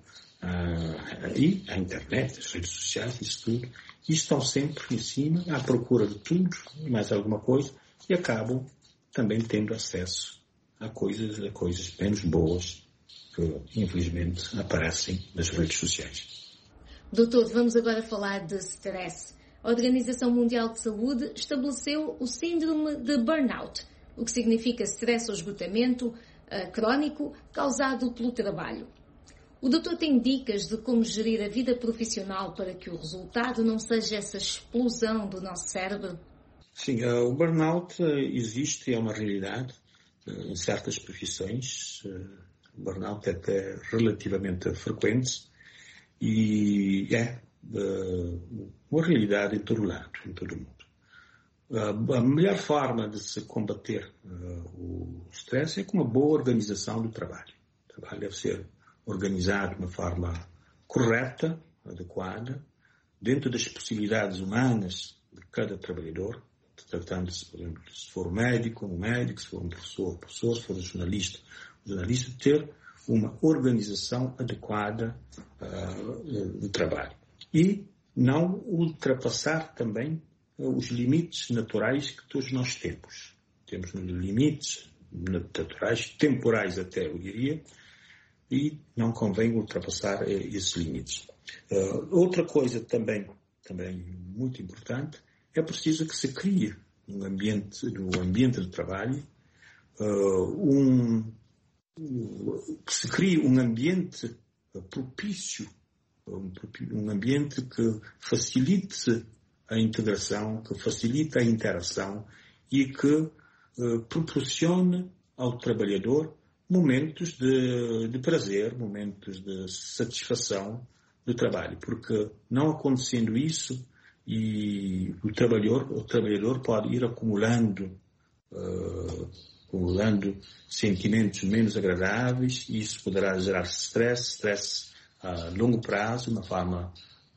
P: e à internet, às redes sociais, isso tudo. E estão sempre em cima, à procura de tudo e mais alguma coisa, e acabam também tendo acesso a coisas menos boas que, infelizmente, aparecem nas redes sociais.
A: Doutor, vamos agora falar de stress. A Organização Mundial de Saúde estabeleceu o síndrome de burnout, o que significa stress ou esgotamento crónico causado pelo trabalho. O doutor tem dicas de como gerir a vida profissional para que o resultado não seja essa explosão do nosso cérebro?
P: Sim, o burnout existe, é uma realidade em certas profissões. O burnout é até relativamente frequente e é uma realidade em todo lado, em todo o mundo. A melhor forma de se combater o stress é com uma boa organização do trabalho. O trabalho deve ser organizado de uma forma correta, adequada, dentro das possibilidades humanas de cada trabalhador, tratando-se, por exemplo, se for um médico, se for um professor, se for um jornalista, ter uma organização adequada do trabalho. E não ultrapassar também os limites naturais que todos nós temos. Temos limites naturais, temporais até, eu diria, e não convém ultrapassar esses limites. Outra coisa também muito importante, é preciso que se crie no ambiente de trabalho que se crie um ambiente propício, um ambiente que facilite a integração, que facilite a interação e que proporcione ao trabalhador momentos de prazer, momentos de satisfação do trabalho, porque não acontecendo isso, e o trabalhador pode ir acumulando sentimentos menos agradáveis, e isso poderá gerar stress a longo prazo, de uma forma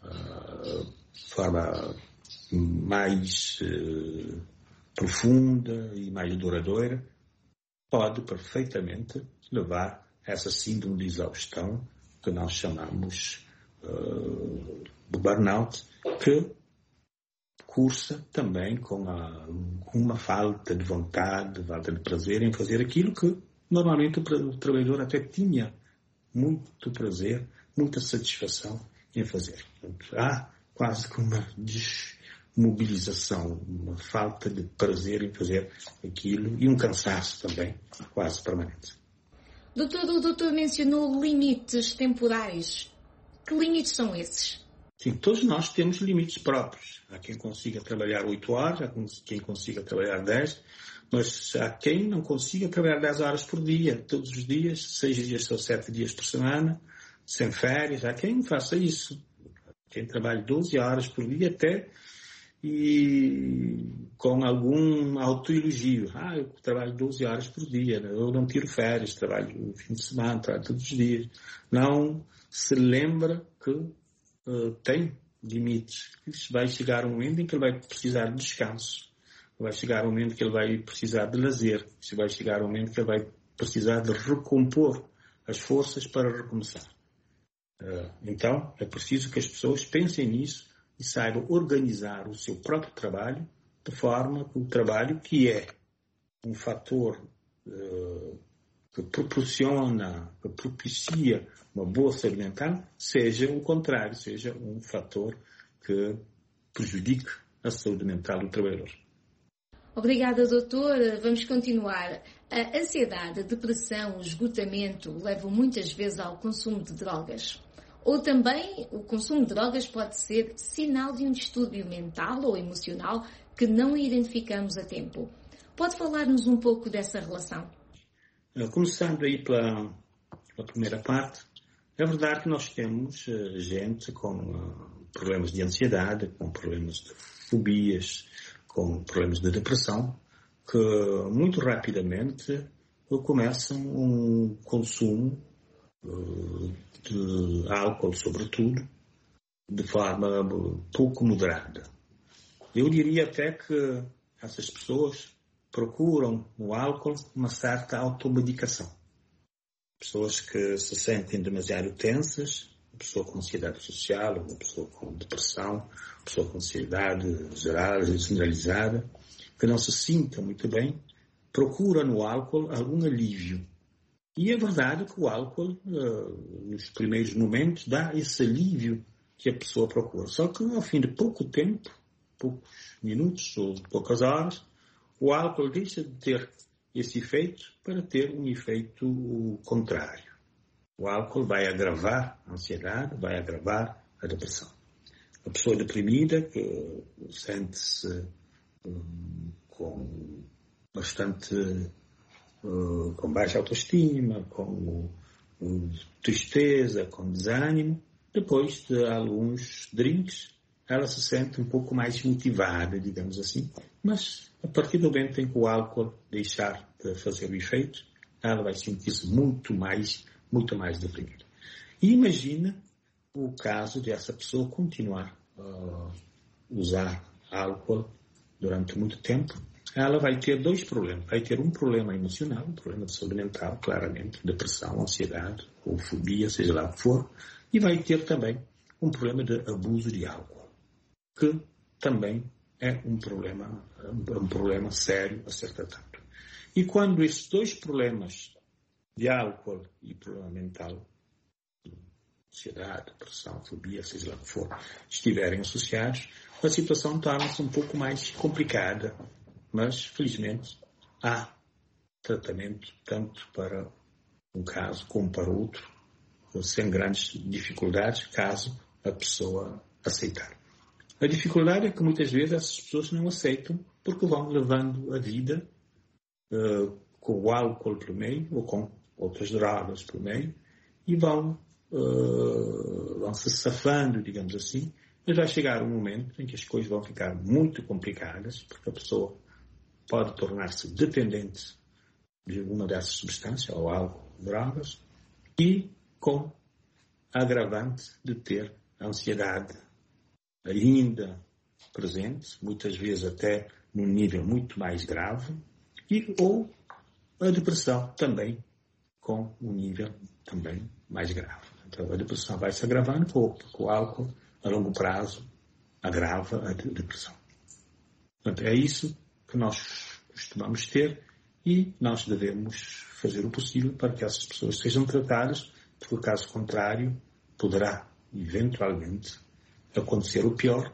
P: mais profunda e mais duradoura, pode perfeitamente levar a essa síndrome de exaustão que nós chamamos de burnout, que cursa também com uma falta de vontade, falta de prazer em fazer aquilo que normalmente o trabalhador até tinha muito prazer, muita satisfação em fazer. Portanto, há quase que uma desmobilização, uma falta de prazer em fazer aquilo e um cansaço também quase permanente.
A: Doutor, o doutor mencionou limites temporais. Que limites são esses?
P: Sim, todos nós temos limites próprios. Há quem consiga trabalhar 8 horas, há quem consiga trabalhar 10, mas há quem não consiga trabalhar 10 horas por dia, todos os dias, 6 dias ou 7 dias por semana, sem férias. Há quem faça isso. Quem trabalha 12 horas por dia até, e com algum autoelogio. Eu trabalho 12 horas por dia, eu não tiro férias, trabalho no fim de semana, trabalho todos os dias. Não se lembra que tem limites. Vai chegar um momento em que ele vai precisar de descanso. Vai chegar um momento que ele vai precisar de lazer. Vai chegar um momento que ele vai precisar de recompor as forças para recomeçar. Então, é preciso que as pessoas pensem nisso e saibam organizar o seu próprio trabalho de forma que o trabalho, que é um fator que proporciona, que propicia uma boa saúde mental, seja o contrário, seja um fator que prejudique a saúde mental do trabalhador.
A: Obrigada, doutor. Vamos continuar. A ansiedade, a depressão, o esgotamento levam muitas vezes ao consumo de drogas. Ou também o consumo de drogas pode ser sinal de um distúrbio mental ou emocional que não identificamos a tempo. Pode falar-nos um pouco dessa relação?
P: Começando aí pela primeira parte, é verdade que nós temos gente com problemas de ansiedade, com problemas de fobias, com problemas de depressão, que muito rapidamente começam um consumo de álcool, sobretudo, de forma pouco moderada. Eu diria até que essas pessoas procuram no álcool uma certa automedicação. Pessoas que se sentem demasiado tensas, uma pessoa com ansiedade social, uma pessoa com depressão, uma pessoa com ansiedade geral, generalizada, que não se sinta muito bem, procura no álcool algum alívio. E é verdade que o álcool, nos primeiros momentos, dá esse alívio que a pessoa procura. Só que ao fim de pouco tempo, poucos minutos ou poucas horas, o álcool deixa de ter esse efeito para ter um efeito contrário. O álcool vai agravar a ansiedade, vai agravar a depressão. A pessoa deprimida, que sente-se com baixa autoestima, com tristeza, com desânimo, depois de alguns drinks, ela se sente um pouco mais motivada, digamos assim, mas a partir do momento em que o álcool deixar de fazer o efeito, ela vai sentir-se muito mais deprimida. E imagina o caso de essa pessoa continuar a usar álcool durante muito tempo. Ela vai ter dois problemas. Vai ter um problema emocional, um problema de saúde mental, claramente, depressão, ansiedade, ou fobia, seja lá o que for, e vai ter também um problema de abuso de álcool, que também é um problema sério a ser tratado. E quando esses dois problemas de álcool e problema mental, ansiedade, depressão, fobia, seja lá o que for, estiverem associados, a situação torna-se um pouco mais complicada, mas felizmente há tratamento tanto para um caso como para outro, sem grandes dificuldades, caso a pessoa aceitar. A dificuldade é que muitas vezes essas pessoas não aceitam porque vão levando a vida com o álcool pelo meio ou com outras drogas pelo meio e vão se safando, digamos assim, mas vai chegar um momento em que as coisas vão ficar muito complicadas porque a pessoa pode tornar-se dependente de uma dessas substâncias, ou álcool, drogas, e com a agravante de ter a ansiedade ainda presente, muitas vezes até num nível muito mais grave, ou a depressão também com um nível também mais grave. Então a depressão vai se agravando porque o álcool, a longo prazo, agrava a depressão. Portanto, é isso que nós costumamos ter e nós devemos fazer o possível para que essas pessoas sejam tratadas, porque caso contrário poderá eventualmente acontecer o pior,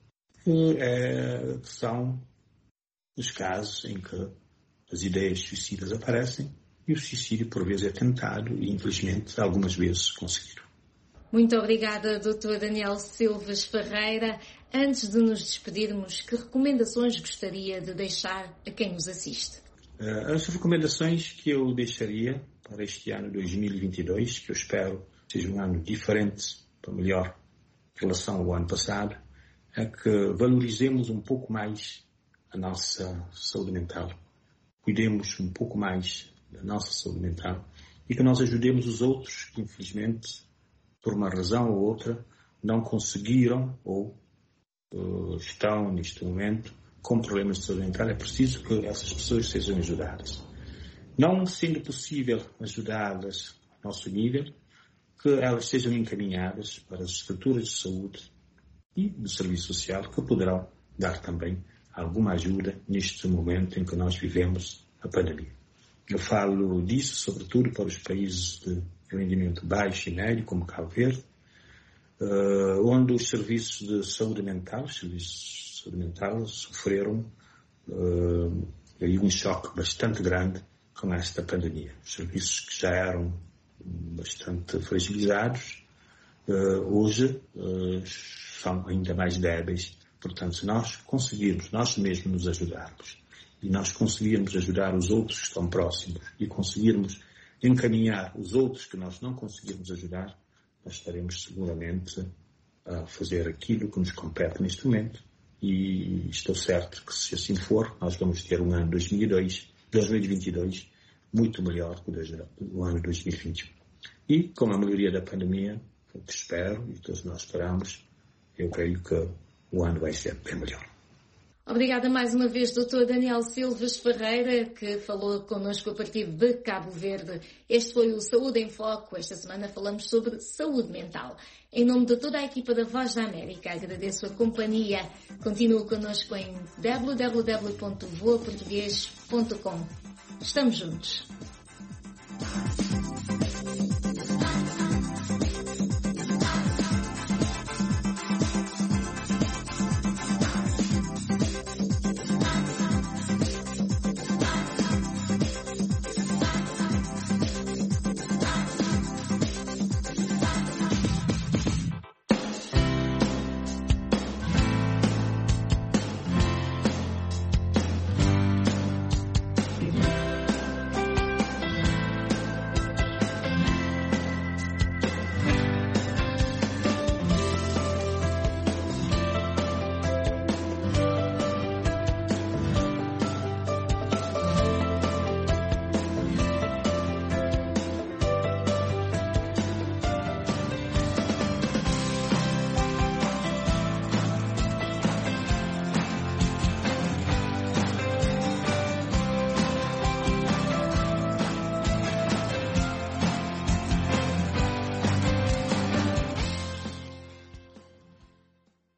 P: que são os casos em que as ideias suicidas aparecem e o suicídio por vezes é tentado e infelizmente algumas vezes conseguido.
A: Muito obrigada, Dr. Daniel Silves Ferreira. Antes de nos despedirmos, que recomendações gostaria de deixar a quem nos assiste?
P: As recomendações que eu deixaria para este ano 2022, que eu espero seja um ano diferente, para melhor, em relação ao ano passado, é que valorizemos um pouco mais a nossa saúde mental, cuidemos um pouco mais da nossa saúde mental e que nós ajudemos os outros que, infelizmente, por uma razão ou outra, não conseguiram ou estão, neste momento, com problemas de saúde mental. É preciso que essas pessoas sejam ajudadas. Não sendo possível ajudá-las ao nosso nível, que elas sejam encaminhadas para as estruturas de saúde e do serviço social, que poderão dar também alguma ajuda neste momento em que nós vivemos a pandemia. Eu falo disso, sobretudo, para os países de rendimento baixo e médio, como Cabo Verde, onde os serviços de saúde mental, sofreram um choque bastante grande com esta pandemia. Os serviços que já eram bastante fragilizados, hoje são ainda mais débeis. Portanto, se nós conseguirmos, nós mesmos nos ajudarmos, e nós conseguirmos ajudar os outros que estão próximos, e conseguirmos encaminhar os outros que nós não conseguirmos ajudar, nós estaremos seguramente a fazer aquilo que nos compete neste momento. E estou certo que, se assim for, nós vamos ter um ano 2022 muito melhor que o ano 2021. E, com a melhoria da pandemia, o que espero, e todos nós esperamos, eu creio que o ano vai ser bem melhor.
A: Obrigada mais uma vez, Dr. Daniel Silves Ferreira, que falou connosco a partir de Cabo Verde. Este foi o Saúde em Foco. Esta semana falamos sobre saúde mental. Em nome de toda a equipa da Voz da América, agradeço a companhia. Continue connosco em www.voaportugues.com. Estamos juntos.